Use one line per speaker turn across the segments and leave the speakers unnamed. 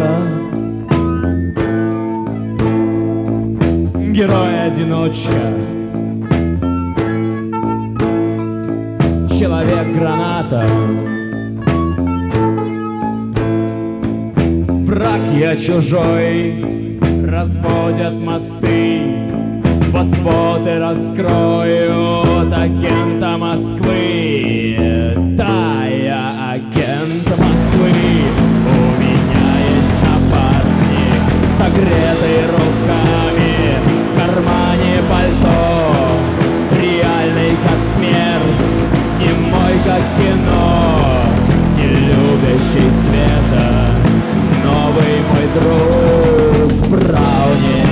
граната, герой-одиночка, человек-граната. Враг я чужой, разводят мосты, вот-вот и раскроют агента Москвы. Да, я агент Москвы, у меня есть напарник, согретый руками, в кармане пальто, реальный как смерть, немой как кино, не любящий света, новый мой друг Брауни.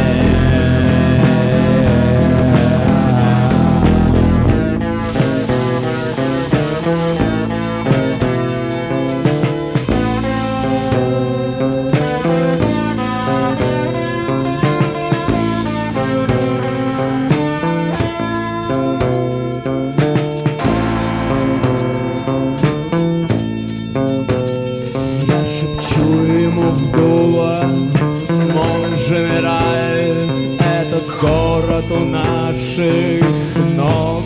Этот город у наших ног.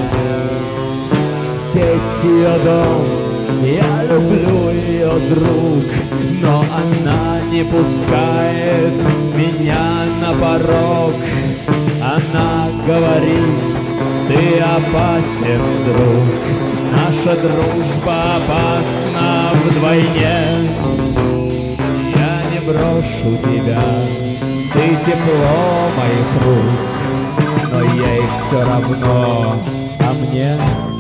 Здесь ее дом, я люблю ее, друг, но она не пускает меня на порог. Она говорит: ты опасен, друг, наша дружба опасна вдвойне. Я не брошу тебя, ты тепло моих рук, но ей все равно, а мне?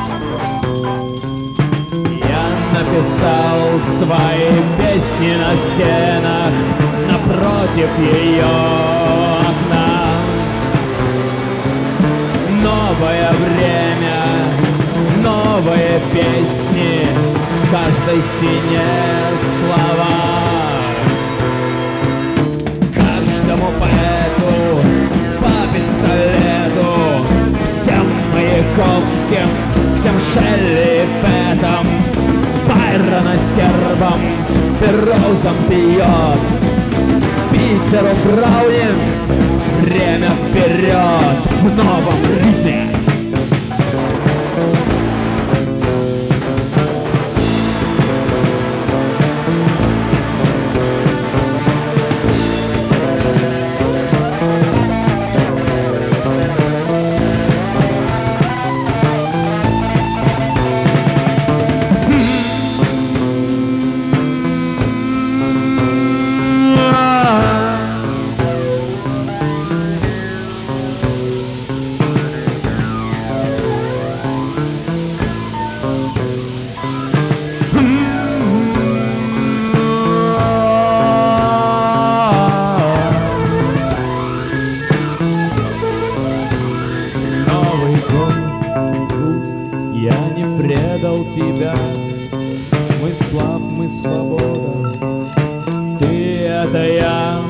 Я написал свои песни на стенах напротив ее окна. Новое время, новые песни, в каждой стене слова. Каждому поэту по пистолету, всем Маяковским, всем Шелли и Феттом, Байрона сербом, Пероузом пьет, Питеру Брауни. Время вперед в новом ритме. Я не предал тебя, мы сплав, мы свобода, ты это я.